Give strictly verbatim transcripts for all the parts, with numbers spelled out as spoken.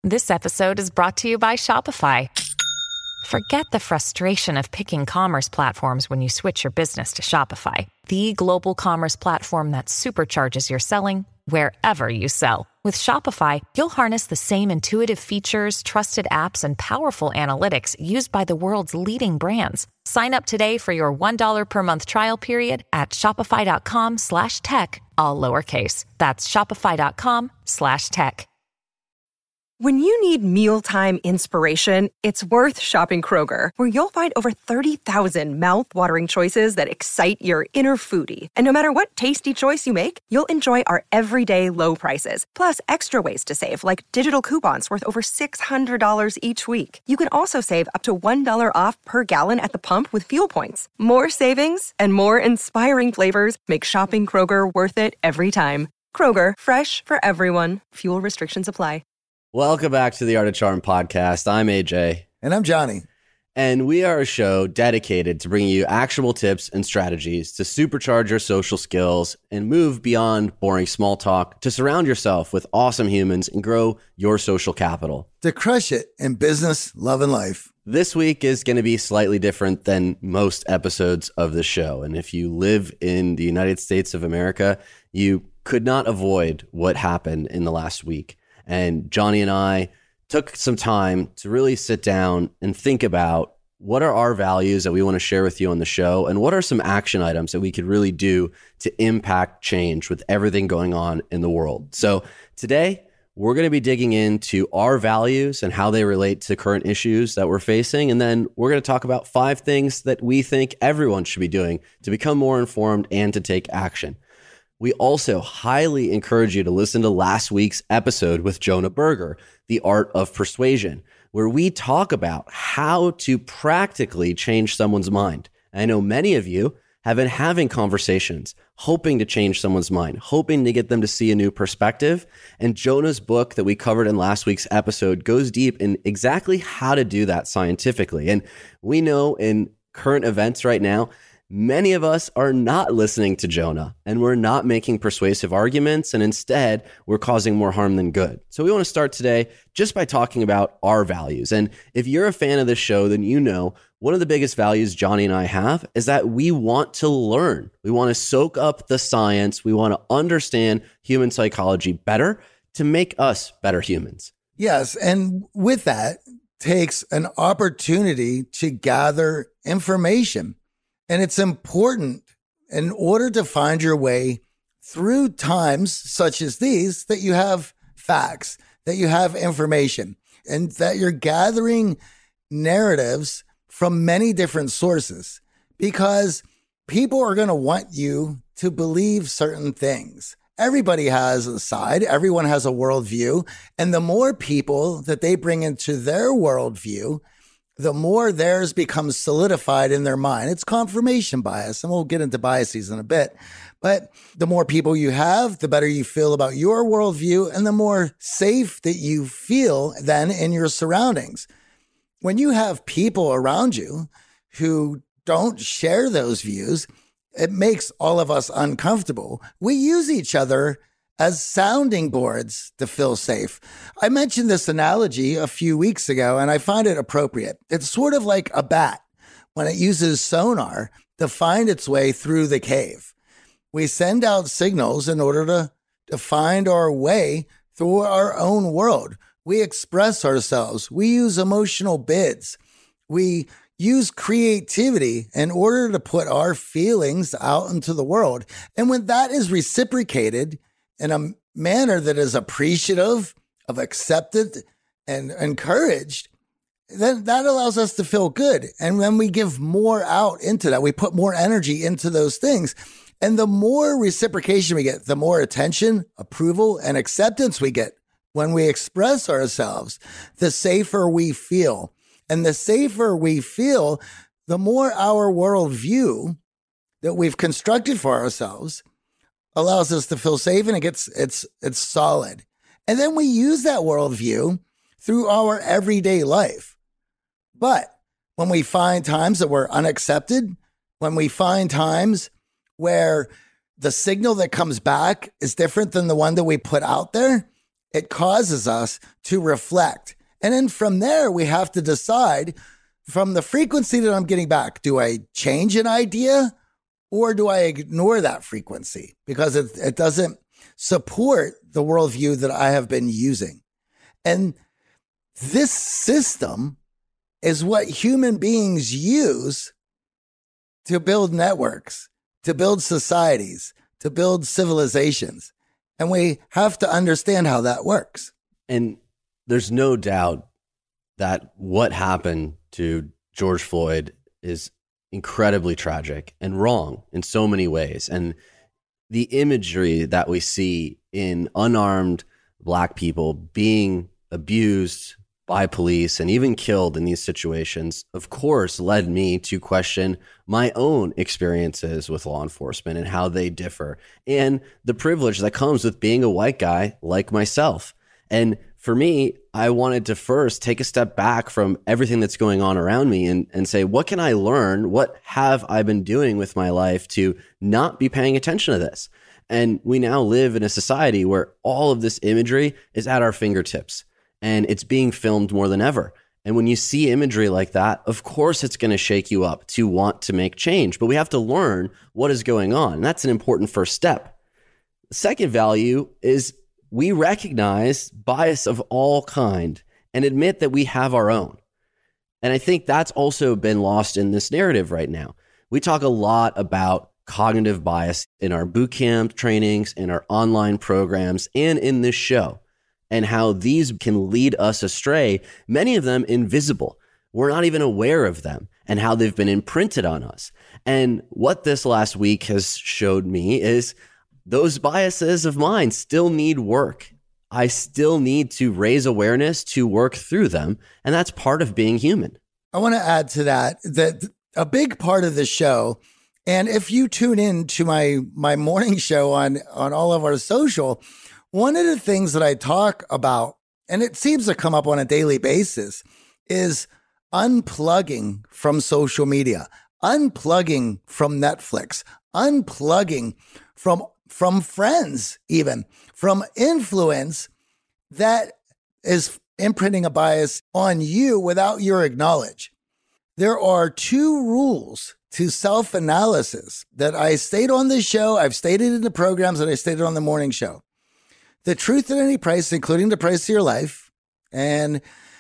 This episode is brought to you by Shopify. Forget the frustration of picking commerce platforms when you switch your business to Shopify, the global commerce platform that supercharges your selling wherever you sell. With Shopify, you'll harness the same intuitive features, trusted apps, and powerful analytics used by the world's leading brands. Sign up today for your one dollar per month trial period at shopify.com slash tech, all lowercase. That's shopify.com slash tech. When you need mealtime inspiration, it's worth shopping Kroger, where you'll find over thirty thousand mouth-watering choices that excite your inner foodie. And no matter what tasty choice you make, you'll enjoy our everyday low prices, plus extra ways to save, like digital coupons worth over six hundred dollars each week. You can also save up to one dollar off per gallon at the pump with fuel points. More savings and more inspiring flavors make shopping Kroger worth it every time. Kroger, fresh for everyone. Fuel restrictions apply. Welcome back to the Art of Charm podcast. I'm A J. And I'm Johnny. And we are a show dedicated to bringing you actionable tips and strategies to supercharge your social skills and move beyond boring small talk to surround yourself with awesome humans and grow your social capital. To crush it in business, love, and life. This week is going to be slightly different than most episodes of the show. And if you live in the United States of America, you could not avoid what happened in the last week. And Johnny and I took some time to really sit down and think about what are our values that we want to share with you on the show, and what are some action items that we could really do to impact change with everything going on in the world. So today, we're going to be digging into our values and how they relate to current issues that we're facing. And then we're going to talk about five things that we think everyone should be doing to become more informed and to take action. We also highly encourage you to listen to last week's episode with Jonah Berger, The Art of Persuasion, where we talk about how to practically change someone's mind. I know many of you have been having conversations, hoping to change someone's mind, hoping to get them to see a new perspective. And Jonah's book that we covered in last week's episode goes deep in exactly how to do that scientifically. And we know in current events right now, many of us are not listening to Jonah, and we're not making persuasive arguments, and instead we're causing more harm than good. So we want to start today just by talking about our values. And if you're a fan of this show, then you know one of the biggest values Johnny and I have is that we want to learn. We want to soak up the science. We want to understand human psychology better to make us better humans. Yes, and with that takes an opportunity to gather information. And it's important in order to find your way through times such as these that you have facts, that you have information, and that you're gathering narratives from many different sources, because people are going to want you to believe certain things. Everybody has a side. Everyone has a worldview. And the more people that they bring into their worldview, the more theirs becomes solidified in their mind. It's confirmation bias, and we'll get into biases in a bit. But the more people you have, the better you feel about your worldview, and the more safe that you feel then in your surroundings. When you have people around you who don't share those views, it makes all of us uncomfortable. We use each other as sounding boards to feel safe. I mentioned this analogy a few weeks ago, and I find it appropriate. It's sort of like a bat when it uses sonar to find its way through the cave. We send out signals in order to, to find our way through our own world. We express ourselves. We use emotional bids. We use creativity in order to put our feelings out into the world. And when that is reciprocated in a manner that is appreciative, of accepted and encouraged, then that allows us to feel good. And when we give more out into that, we put more energy into those things. And the more reciprocation we get, the more attention, approval, and acceptance we get when we express ourselves, the safer we feel. And the safer we feel, the more our worldview that we've constructed for ourselves allows us to feel safe, and it gets it's it's solid. And then we use that worldview through our everyday life. But when we find times that we're unaccepted, when we find times where the signal that comes back is different than the one that we put out there, it causes us to reflect. And then from there, we have to decide from the frequency that I'm getting back, do I change an idea or do I ignore that frequency because it, it doesn't support the worldview that I have been using? And this system is what human beings use to build networks, to build societies, to build civilizations. And we have to understand how that works. And there's no doubt that what happened to George Floyd is incredibly tragic and wrong in so many ways. And the imagery that we see in unarmed Black people being abused by police and even killed in these situations, of course, led me to question my own experiences with law enforcement and how they differ and the privilege that comes with being a white guy like myself. And for me, I wanted to first take a step back from everything that's going on around me and, and say, what can I learn? What have I been doing with my life to not be paying attention to this? And we now live in a society where all of this imagery is at our fingertips. And it's being filmed more than ever. And when you see imagery like that, of course, it's going to shake you up to want to make change. But we have to learn what is going on. And that's an important first step. The second value is we recognize bias of all kind and admit that we have our own. And I think that's also been lost in this narrative right now. We talk a lot about cognitive bias in our boot camp trainings, in our online programs, and in this show, and how these can lead us astray, many of them invisible. We're not even aware of them and how they've been imprinted on us. And what this last week has showed me is those biases of mine still need work. I still need to raise awareness to work through them. And that's part of being human. I want to add to that, that a big part of the show, and if you tune in to my, my morning show on, on all of our social, one of the things that I talk about, and it seems to come up on a daily basis, is unplugging from social media, unplugging from Netflix, unplugging from, from friends, even from influence that is imprinting a bias on you without your knowledge. There are two rules to self-analysis that I state on this show. I've stated in the programs that I stated on the morning show. The truth at any price, including the price of your life. And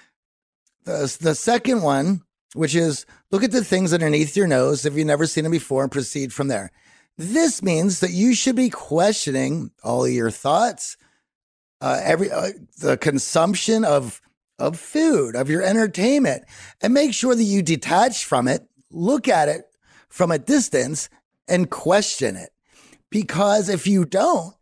the, the second one, which is look at the things underneath your nose if you've never seen them before and proceed from there. This means that you should be questioning all of your thoughts, uh, every uh, the consumption of, of food, of your entertainment, and make sure that you detach from it, look at it from a distance, and question it. Because if you don't,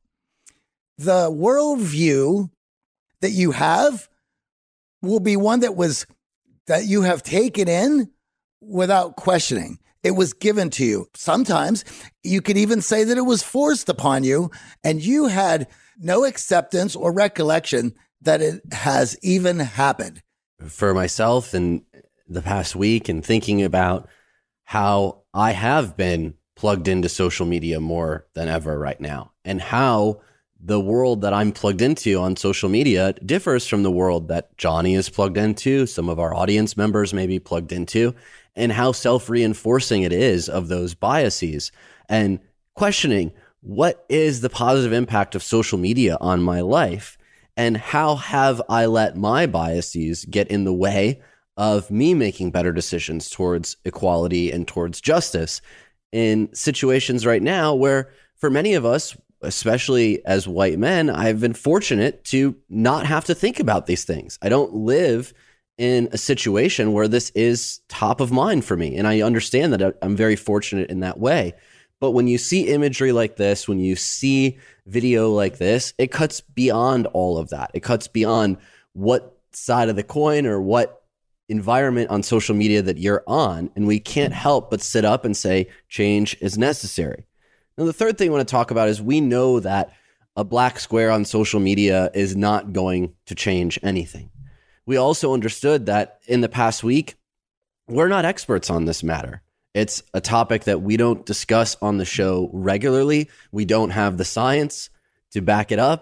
the worldview that you have will be one that was that you have taken in without questioning. It was given to you. Sometimes you could even say that it was forced upon you, and you had no acceptance or recollection that it has even happened. For myself in the past week and thinking about how I have been plugged into social media more than ever right now, and how the world that I'm plugged into on social media differs from the world that Johnny is plugged into, some of our audience members may be plugged into, and how self-reinforcing it is of those biases, and questioning what is the positive impact of social media on my life, and how have I let my biases get in the way of me making better decisions towards equality and towards justice in situations right now where, for many of us, especially as white men, I've been fortunate to not have to think about these things. I don't live in a situation where this is top of mind for me. And I understand that I'm very fortunate in that way. But when you see imagery like this, when you see video like this, it cuts beyond all of that. It cuts beyond what side of the coin or what environment on social media that you're on. And we can't help but sit up and say change is necessary. Now, the third thing I want to talk about is we know that a black square on social media is not going to change anything. We also understood that in the past week, we're not experts on this matter. It's a topic that we don't discuss on the show regularly. We don't have the science to back it up.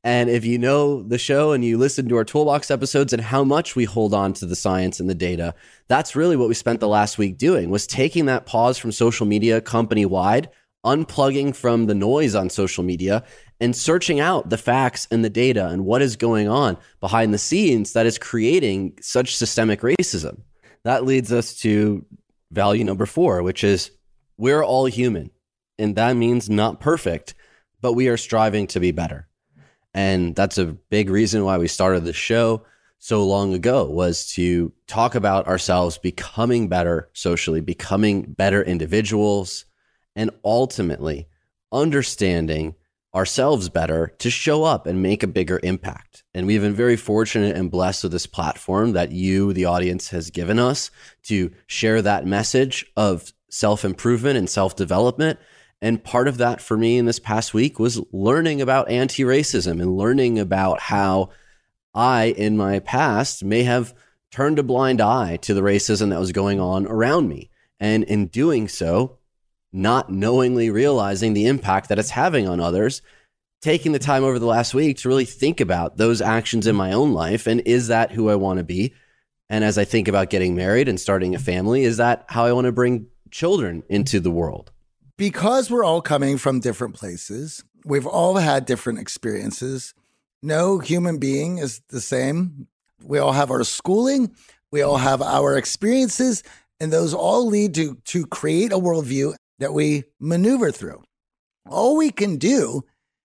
And if you know the show and you listen to our Toolbox episodes and how much we hold on to the science and the data, that's really what we spent the last week doing, was taking that pause from social media company-wide, unplugging from the noise on social media, and searching out the facts and the data and what is going on behind the scenes that is creating such systemic racism. That leads us to value number four, which is we're all human. And that means not perfect, but we are striving to be better. And that's a big reason why we started the show so long ago, was to talk about ourselves becoming better socially, becoming better individuals, and ultimately understanding ourselves better to show up and make a bigger impact. And we've been very fortunate and blessed with this platform that you, the audience, has given us to share that message of self-improvement and self-development. And part of that for me in this past week was learning about anti-racism and learning about how I, in my past, may have turned a blind eye to the racism that was going on around me. And in doing so, not knowingly realizing the impact that it's having on others, taking the time over the last week to really think about those actions in my own life. And is that who I want to be? And as I think about getting married and starting a family, is that how I want to bring children into the world? Because we're all coming from different places, we've all had different experiences. No human being is the same. We all have our schooling, we all have our experiences, and those all lead to, to create a worldview that we maneuver through. All we can do,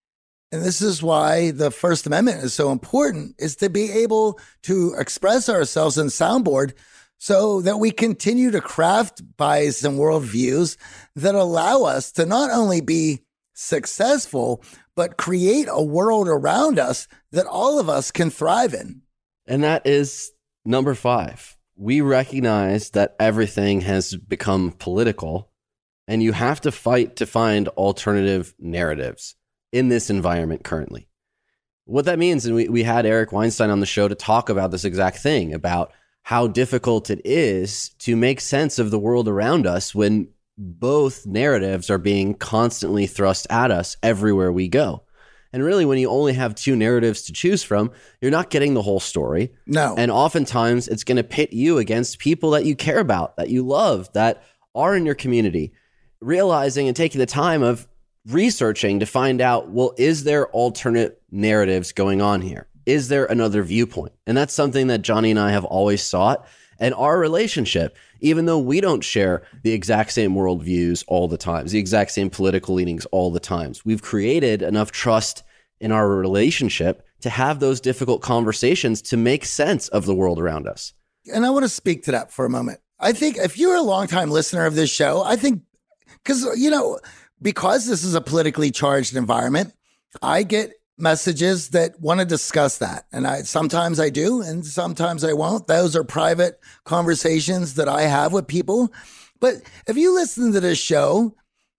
and this is why the First Amendment is so important, is to be able to express ourselves in soundboard so that we continue to craft bias and worldviews that allow us to not only be successful, but create a world around us that all of us can thrive in. And that is number five. We recognize that everything has become political, and you have to fight to find alternative narratives in this environment currently. What that means, and we, we had Eric Weinstein on the show to talk about this exact thing, about how difficult it is to make sense of the world around us when both narratives are being constantly thrust at us everywhere we go. And really, when you only have two narratives to choose from, you're not getting the whole story. No. And oftentimes it's going to pit you against people that you care about, that you love, that are in your community. Realizing and taking the time of researching to find out, well, is there alternate narratives going on here? Is there another viewpoint? And that's something that Johnny and I have always sought. And our relationship, even though we don't share the exact same worldviews all the times, the exact same political leanings all the times, we've created enough trust in our relationship to have those difficult conversations to make sense of the world around us. And I want to speak to that for a moment. I think if you're a longtime listener of this show, I think, because, you know, because this is a politically charged environment, I get messages that want to discuss that. And I sometimes I do, and sometimes I won't. Those are private conversations that I have with people. But if you listen to this show,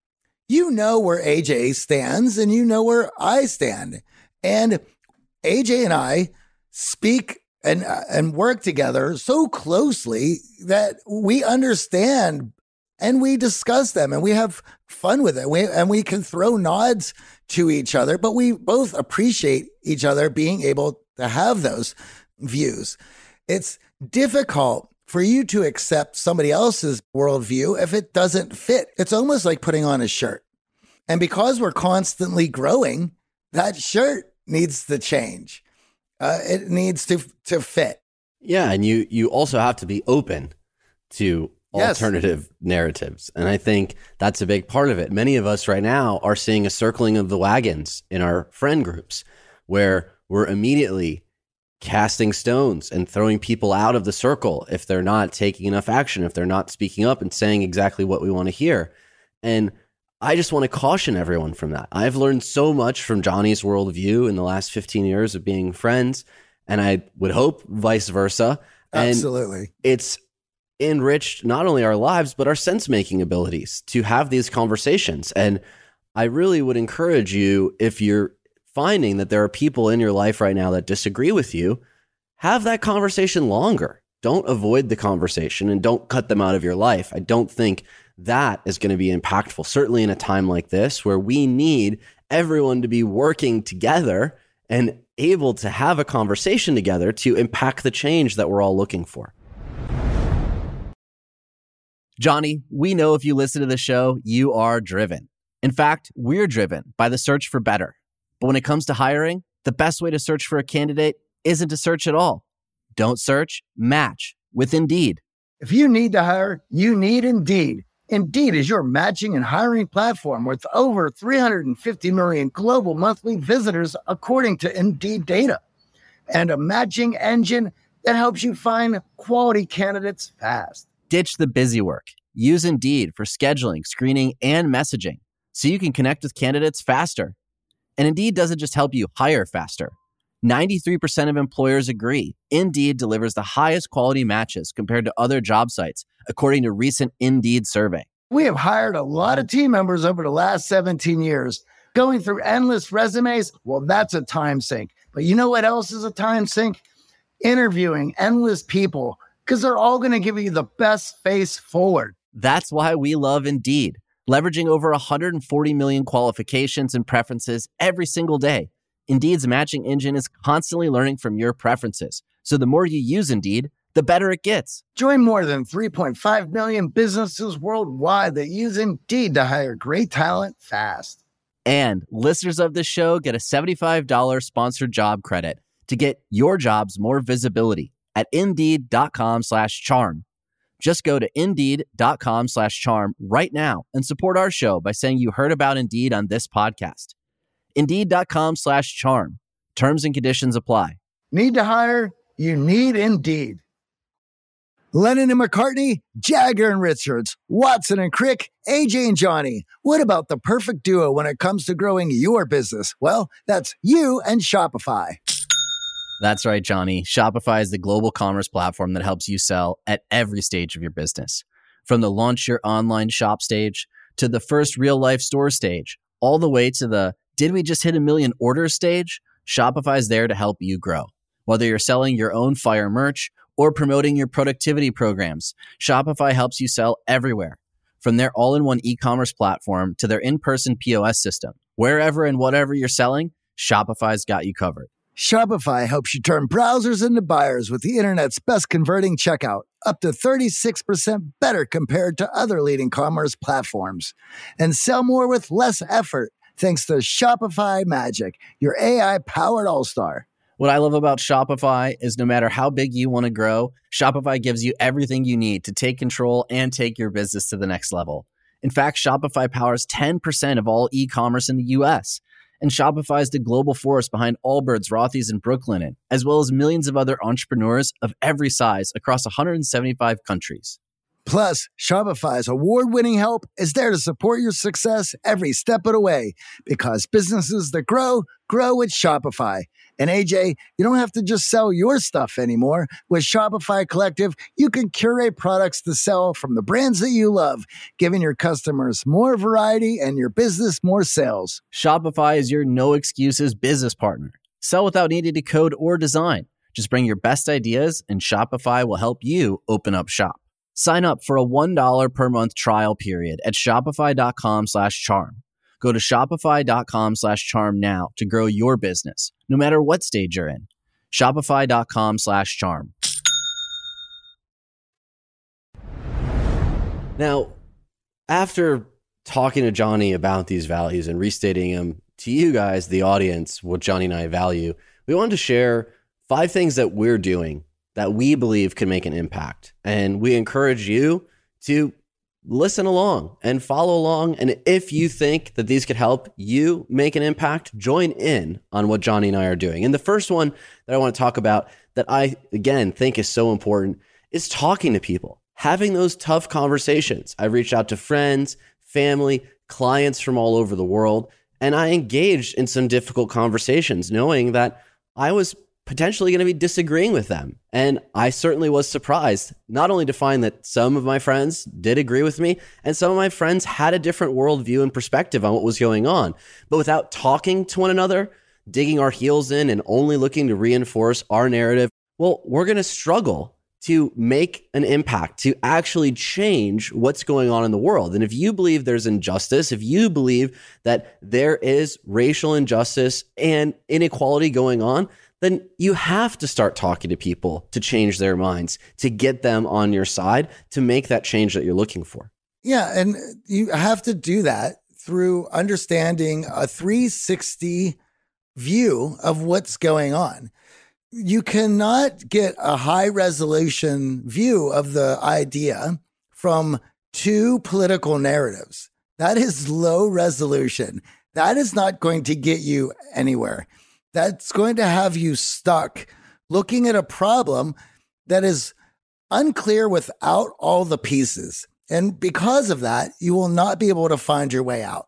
you know where A J stands and you know where I stand. And A J and I speak and uh, and work together so closely that we understand and we discuss them and we have fun with it. We, and we can throw nods to each other, but we both appreciate each other being able to have those views. It's difficult for you to accept somebody else's worldview if it doesn't fit. It's almost like putting on a shirt. And because we're constantly growing, that shirt needs to change. Uh, it needs to to fit. Yeah, and you you also have to be open to alternative yes. narratives. And I think that's a big part of it. Many of us right now are seeing a circling of the wagons in our friend groups where we're immediately casting stones and throwing people out of the circle if they're not taking enough action, if they're not speaking up and saying exactly what we want to hear. And I just want to caution everyone from that. I've learned so much from Johnny's worldview in the last fifteen years of being friends, and I would hope vice versa. Absolutely. And it's enriched not only our lives, but our sense-making abilities to have these conversations. And I really would encourage you, if you're finding that there are people in your life right now that disagree with you, have that conversation longer. Don't avoid the conversation and don't cut them out of your life. I don't think that is going to be impactful, certainly in a time like this where we need everyone to be working together and able to have a conversation together to impact the change that we're all looking for. Johnny, we know if you listen to the show, you are driven. In fact, we're driven by the search for better. But when it comes to hiring, the best way to search for a candidate isn't to search at all. Don't search, match with Indeed. If you need to hire, you need Indeed. Indeed is your matching and hiring platform with over three hundred fifty million global monthly visitors, according to Indeed data, and a matching engine that helps you find quality candidates fast. Ditch the busy work. Use Indeed for scheduling, screening, and messaging so you can connect with candidates faster. And Indeed doesn't just help you hire faster. ninety-three percent of employers agree Indeed delivers the highest quality matches compared to other job sites, according to recent Indeed survey. We have hired a lot of team members over the last seventeen years. Going through endless resumes, well, that's a time sink. But you know what else is a time sink? Interviewing endless people, because they're all going to give you the best face forward. That's why we love Indeed, leveraging over one hundred forty million qualifications and preferences every single day. Indeed's matching engine is constantly learning from your preferences. So the more you use Indeed, the better it gets. Join more than three point five million businesses worldwide that use Indeed to hire great talent fast. And listeners of this show get a seventy-five dollars sponsored job credit to get your jobs more visibility at Indeed.com slash charm. Just go to Indeed.com slash charm right now and support our show by saying you heard about Indeed on this podcast. Indeed.com slash charm. Terms and conditions apply. Need to hire? You need Indeed. Lennon and McCartney, Jagger and Richards, Watson and Crick, A J and Johnny. What about the perfect duo when it comes to growing your business? Well, that's you and Shopify. That's right, Johnny. Shopify is the global commerce platform that helps you sell at every stage of your business. From the launch your online shop stage to the first real life store stage, all the way to the did we just hit a million orders stage? Shopify is there to help you grow. Whether you're selling your own fire merch or promoting your productivity programs, Shopify helps you sell everywhere. From their all-in-one e-commerce platform to their in-person P O S system, wherever and whatever you're selling, Shopify's got you covered. Shopify helps you turn browsers into buyers with the internet's best converting checkout, up to thirty-six percent better compared to other leading commerce platforms. And sell more with less effort thanks to Shopify Magic, your A I-powered all-star. What I love about Shopify is no matter how big you want to grow, Shopify gives you everything you need to take control and take your business to the next level. In fact, Shopify powers ten percent of all e-commerce in the U S, and Shopify is the global force behind Allbirds, Rothy's, and Brooklinen, as well as millions of other entrepreneurs of every size across one hundred seventy-five countries. Plus, Shopify's award-winning help is there to support your success every step of the way, because businesses that grow, grow with Shopify. And A J, you don't have to just sell your stuff anymore. With Shopify Collective, you can curate products to sell from the brands that you love, giving your customers more variety and your business more sales. Shopify is your no-excuses business partner. Sell without needing to code or design. Just bring your best ideas, and Shopify will help you open up shop. Sign up for a one dollar per month trial period at shopify.com slash charm. Go to shopify.com slash charm now to grow your business, no matter what stage you're in. Shopify.com slash charm. Now, after talking to Johnny about these values and restating them to you guys, the audience, what Johnny and I value, we wanted to share five things that we're doing that we believe can make an impact. And we encourage you to listen along and follow along. And if you think that these could help you make an impact, join in on what Johnny and I are doing. And the first one that I want to talk about that I, again, think is so important is talking to people, having those tough conversations. I've reached out to friends, family, clients from all over the world, and I engaged in some difficult conversations, knowing that I was potentially going to be disagreeing with them. And I certainly was surprised, not only to find that some of my friends did agree with me, and some of my friends had a different worldview and perspective on what was going on. But without talking to one another, digging our heels in and only looking to reinforce our narrative, well, we're going to struggle to make an impact, to actually change what's going on in the world. And if you believe there's injustice, if you believe that there is racial injustice and inequality going on, then you have to start talking to people to change their minds, to get them on your side, to make that change that you're looking for. Yeah, and you have to do that through understanding a three sixty view of what's going on. You cannot get a high resolution view of the idea from two political narratives. That is low resolution. That is not going to get you anywhere. That's going to have you stuck looking at a problem that is unclear without all the pieces. And because of that, you will not be able to find your way out.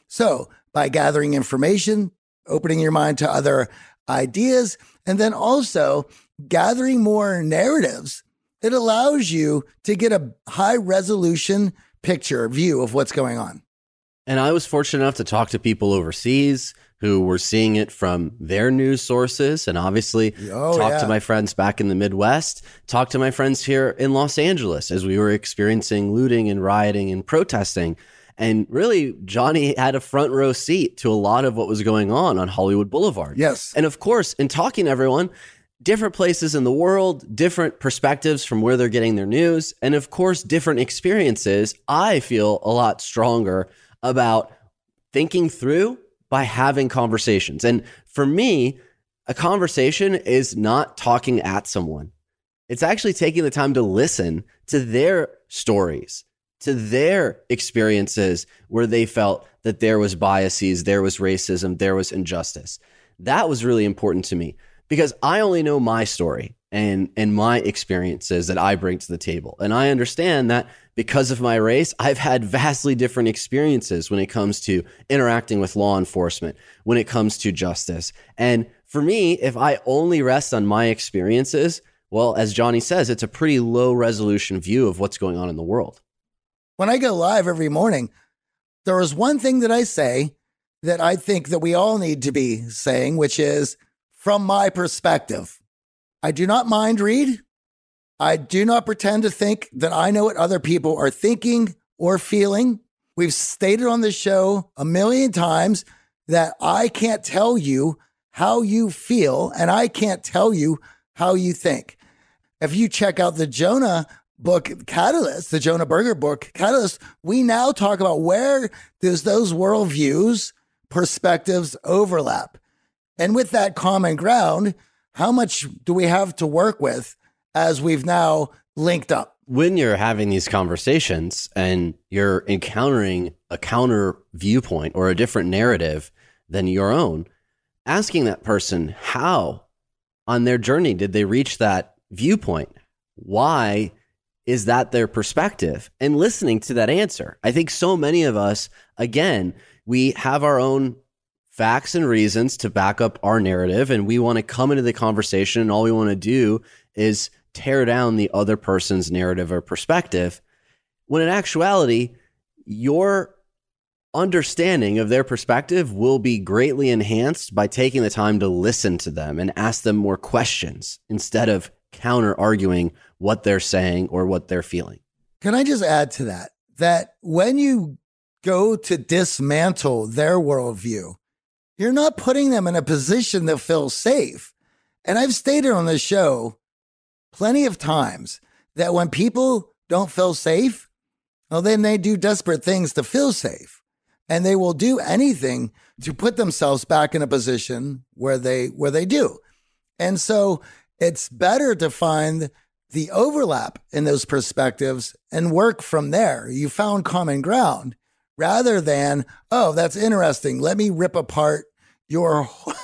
So by gathering information, opening your mind to other ideas, and then also gathering more narratives, it allows you to get a high resolution picture view of what's going on. And I was fortunate enough to talk to people overseas who were seeing it from their news sources, and obviously oh, talk yeah. to my friends back in the Midwest, talk to my friends here in Los Angeles as we were experiencing looting and rioting and protesting. And really, Johnny had a front row seat to a lot of what was going on on Hollywood Boulevard. Yes. And of course, in talking to everyone, different places in the world, different perspectives from where they're getting their news, and of course, different experiences, I feel a lot stronger about thinking through by having conversations. And for me, a conversation is not talking at someone. It's actually taking the time to listen to their stories, to their experiences where they felt that there was biases, there was racism, there was injustice. That was really important to me because I only know my story and, and my experiences that I bring to the table. And I understand that because of my race, I've had vastly different experiences when it comes to interacting with law enforcement, when it comes to justice. And for me, if I only rest on my experiences, well, as Johnny says, it's a pretty low resolution view of what's going on in the world. When I go live every morning, there is one thing that I say that I think that we all need to be saying, which is from my perspective. I do not mind read. I do not pretend to think that I know what other people are thinking or feeling. We've stated on the show a million times that I can't tell you how you feel and I can't tell you how you think. If you check out the Jonah book Catalyst, the Jonah Berger book Catalyst, we now talk about where does those worldviews, perspectives overlap. And with that common ground, how much do we have to work with as we've now linked up? When you're having these conversations and you're encountering a counter viewpoint or a different narrative than your own, asking that person how on their journey did they reach that viewpoint? Why is that their perspective? And listening to that answer. I think so many of us, again, we have our own facts and reasons to back up our narrative, and we want to come into the conversation and all we want to do is tear down the other person's narrative or perspective, when in actuality, your understanding of their perspective will be greatly enhanced by taking the time to listen to them and ask them more questions instead of counter arguing what they're saying or what they're feeling. Can I just add to that, that when you go to dismantle their worldview, you're not putting them in a position to feel safe. And I've stated on this show plenty of times that when people don't feel safe, well, then they do desperate things to feel safe. And they will do anything to put themselves back in a position where they where they do. And so it's better to find the overlap in those perspectives and work from there. You found common ground rather than, oh, that's interesting. Let me rip apart your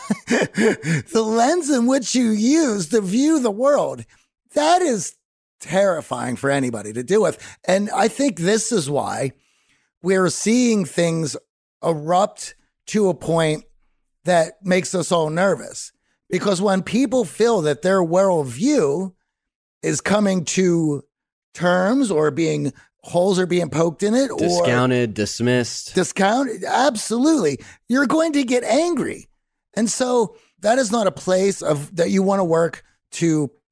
the lens in which you use to view the world. That is terrifying for anybody to deal with. And I think this is why we're seeing things erupt to a point that makes us all nervous. Because when people feel that their worldview is coming to terms or being holes are being poked in it, discounted, or dismissed, discounted, absolutely, you're going to get angry. And so that is not a place of that you want to work to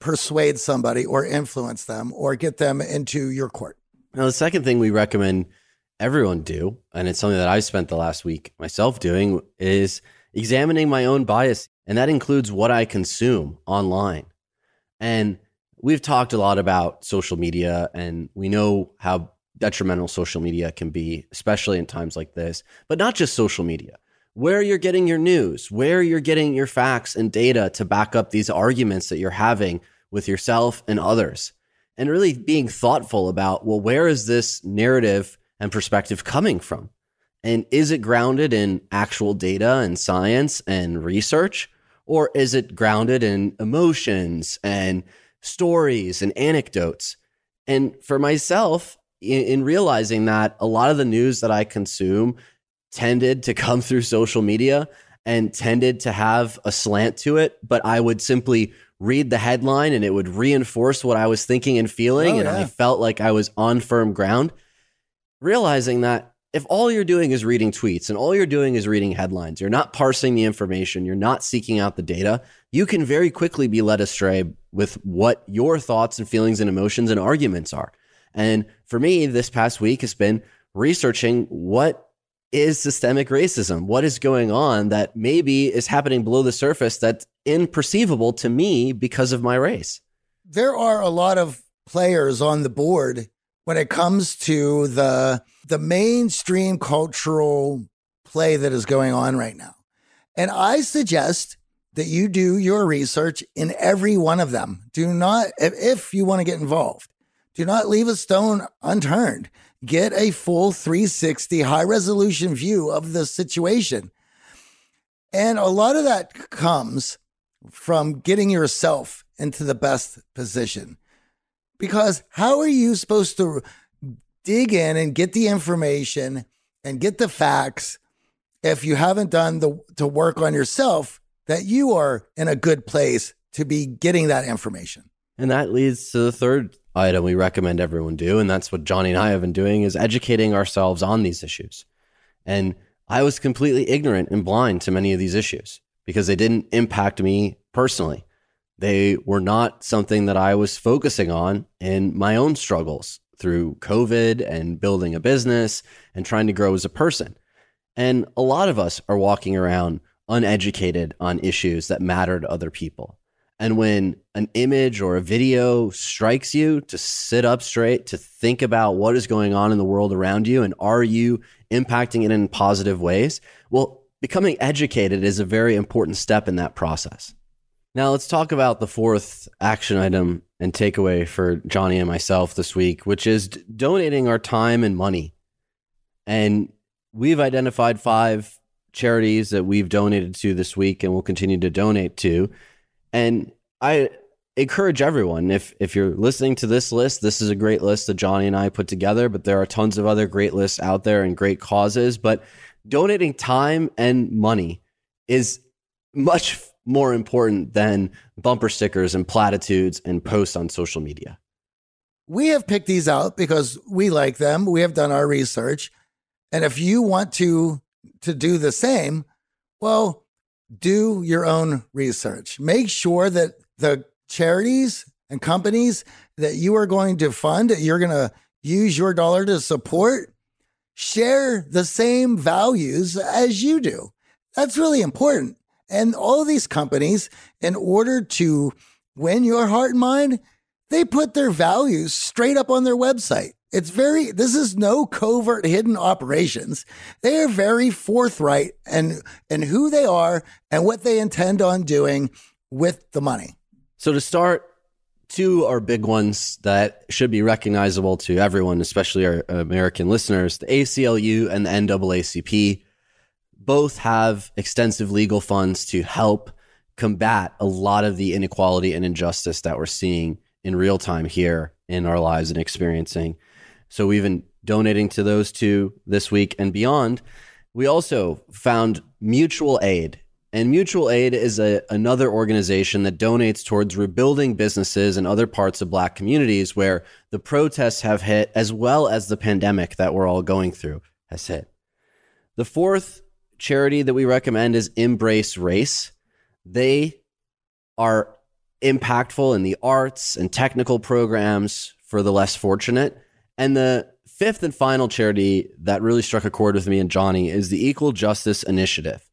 persuade somebody or influence them or get them into your court. Now, the second thing we recommend everyone do, and it's something that I spent the last week myself doing, is examining my own bias. And that includes what I consume online. And we've talked a lot about social media, and we know how detrimental social media can be, especially in times like this, but not just social media. Where you're getting your news, where you're getting your facts and data to back up these arguments that you're having with yourself and others. And really being thoughtful about, well, where is this narrative and perspective coming from? And is it grounded in actual data and science and research? Or is it grounded in emotions and stories and anecdotes? And for myself, in, in realizing that a lot of the news that I consume tended to come through social media and tended to have a slant to it, but I would simply read the headline and it would reinforce what I was thinking and feeling, oh, and yeah. I felt like I was on firm ground. Realizing that if all you're doing is reading tweets and all you're doing is reading headlines, you're not parsing the information, you're not seeking out the data, you can very quickly be led astray with what your thoughts and feelings and emotions and arguments are. And for me, this past week has been researching what is systemic racism, what is going on that maybe is happening below the surface that's imperceivable to me because of my race. There are a lot of players on the board when it comes to the the mainstream cultural play that is going on right now. And I suggest that you do your research in every one of them. Do not, if you want to get involved, do not leave a stone unturned. Get a full three sixty high resolution view of the situation. And a lot of that comes from getting yourself into the best position. Because how are you supposed to dig in and get the information and get the facts if you haven't done the to work on yourself that you are in a good place to be getting that information? And that leads to the third item we recommend everyone do, and that's what Johnny and I have been doing, is educating ourselves on these issues. And I was completely ignorant and blind to many of these issues because they didn't impact me personally. They were not something that I was focusing on in my own struggles through COVID and building a business and trying to grow as a person. And a lot of us are walking around uneducated on issues that matter to other people. And when an image or a video strikes you to sit up straight, to think about what is going on in the world around you, and are you impacting it in positive ways? Well, becoming educated is a very important step in that process. Now let's talk about the fourth action item and takeaway for Johnny and myself this week, which is d- donating our time and money. And we've identified five charities that we've donated to this week and will continue to donate to. And I encourage everyone, if if you're listening to this list, this is a great list that Johnny and I put together, but there are tons of other great lists out there and great causes. But donating time and money is much more important than bumper stickers and platitudes and posts on social media. We have picked these out because we like them. We have done our research. And if you want to, to do the same, well, do your own research. Make sure that the charities and companies that you are going to fund, you're going to use your dollar to support, share the same values as you do. That's really important. And all of these companies, in order to win your heart and mind, they put their values straight up on their website. It's very, this is no covert hidden operations. They are very forthright in, in who they are and what they intend on doing with the money. So to start, two are big ones that should be recognizable to everyone, especially our American listeners, the A C L U and the N double A C P. Both have extensive legal funds to help combat a lot of the inequality and injustice that we're seeing in real time here in our lives and experiencing. So we've been donating to those two this week and beyond. We also found Mutual Aid. And Mutual Aid is a, another organization that donates towards rebuilding businesses in other parts of Black communities where the protests have hit, as well as the pandemic that we're all going through has hit. The fourth charity that we recommend is Embrace Race. They are impactful in the arts and technical programs for the less fortunate. And the fifth and final charity that really struck a chord with me and Johnny is the Equal Justice Initiative.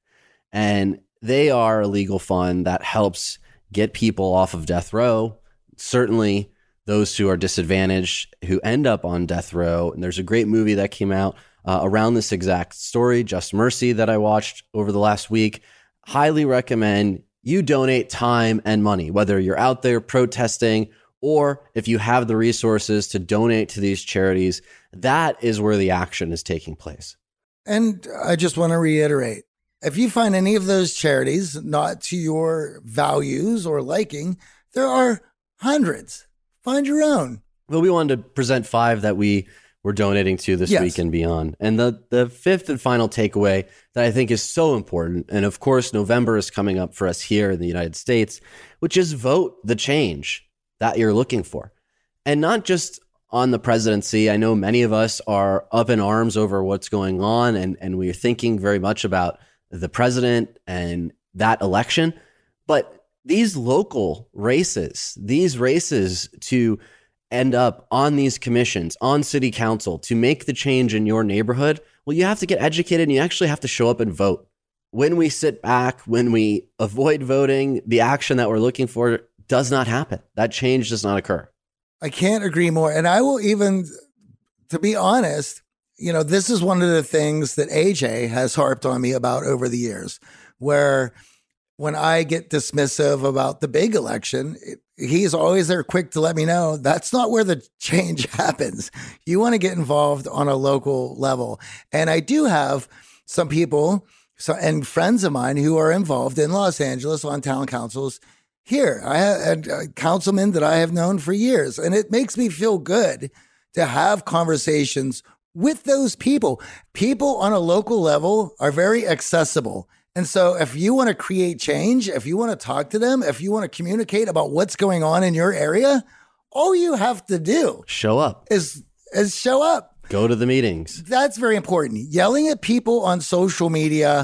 And they are a legal fund that helps get people off of death row, certainly those who are disadvantaged, who end up on death row. And there's a great movie that came out uh, around this exact story, Just Mercy, that I watched over the last week. Highly recommend you donate time and money, whether you're out there protesting or if you have the resources to donate to these charities. That is where the action is taking place. And I just want to reiterate, if you find any of those charities not to your values or liking, there are hundreds. Find your own. Well, we wanted to present five that we were donating to this yes. week and beyond. And the, the fifth and final takeaway that I think is so important, and of course, November is coming up for us here in the United States, which is vote the change that you're looking for. And not just on the presidency. I know many of us are up in arms over what's going on, and, and we're thinking very much about the president and that election. But these local races, these races to end up on these commissions, on city council, to make the change in your neighborhood, well, you have to get educated and you actually have to show up and vote. When we sit back, when we avoid voting, the action that we're looking for does not happen. That change does not occur. I can't agree more. And I will even, to be honest, you know, this is one of the things that A J has harped on me about over the years, where when I get dismissive about the big election, it, he's always there quick to let me know that's not where the change happens. You want to get involved on a local level. And I do have some people so, and friends of mine who are involved in Los Angeles on town councils here. I had a councilman that I have known for years, and it makes me feel good to have conversations with those people. People on a local level are very accessible. And so if you want to create change, if you want to talk to them, if you want to communicate about what's going on in your area, all you have to do Show up. is, is show up. Go to the meetings. That's very important. Yelling at people on social media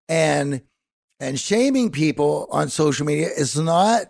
and and shaming people on social media is not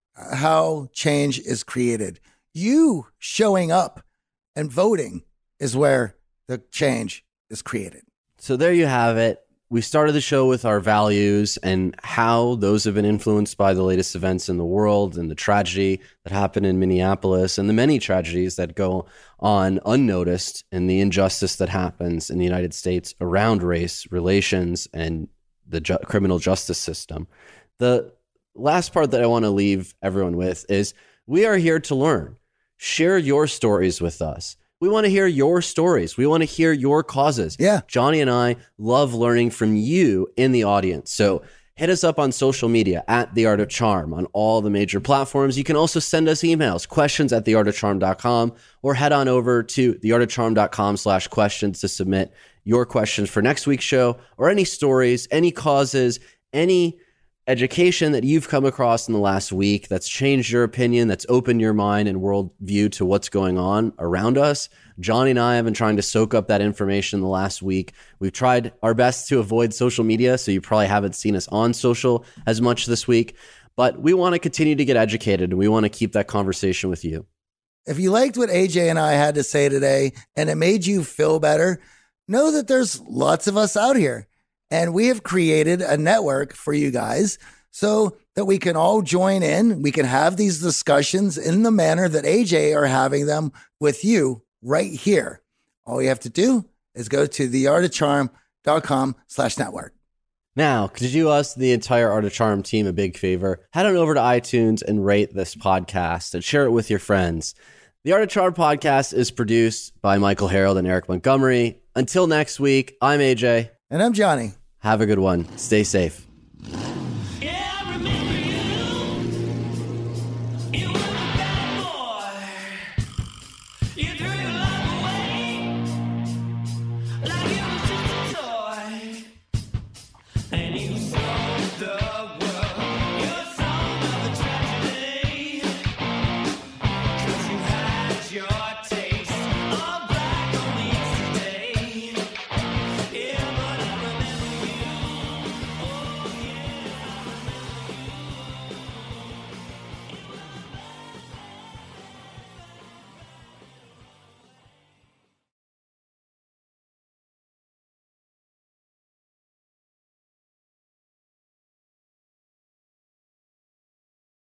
how change is created. You showing up and voting is where the change is created. So there you have it. We started the show with our values and how those have been influenced by the latest events in the world and the tragedy that happened in Minneapolis and the many tragedies that go on unnoticed and the injustice that happens in the United States around race relations and the ju- criminal justice system. The last part that I want to leave everyone with is we are here to learn. Share your stories with us. We want to hear your stories. We want to hear your causes. Yeah. Johnny and I love learning from you in the audience. So hit us up on social media at The Art of Charm on all the major platforms. You can also send us emails, questions at the art of charm dot com, or head on over to the art of charm dot com slash questions to submit your questions for next week's show, or any stories, any causes, any education that you've come across in the last week that's changed your opinion, that's opened your mind and worldview to what's going on around us. Johnny and I have been trying to soak up that information in the last week. We've tried our best to avoid social media, so you probably haven't seen us on social as much this week, but we want to continue to get educated and we want to keep that conversation with you. If you liked what A J and I had to say today and it made you feel better, know that there's lots of us out here. And we have created a network for you guys so that we can all join in. We can have these discussions in the manner that A J are having them with you right here. All you have to do is go to the art of charm dot com slash network. Now, could you do us, the entire Art of Charm team, a big favor? Head on over to iTunes and rate this podcast and share it with your friends. The Art of Charm podcast is produced by Michael Harold and Eric Montgomery. Until next week, I'm A J. And I'm Johnny. Have a good one. Stay safe.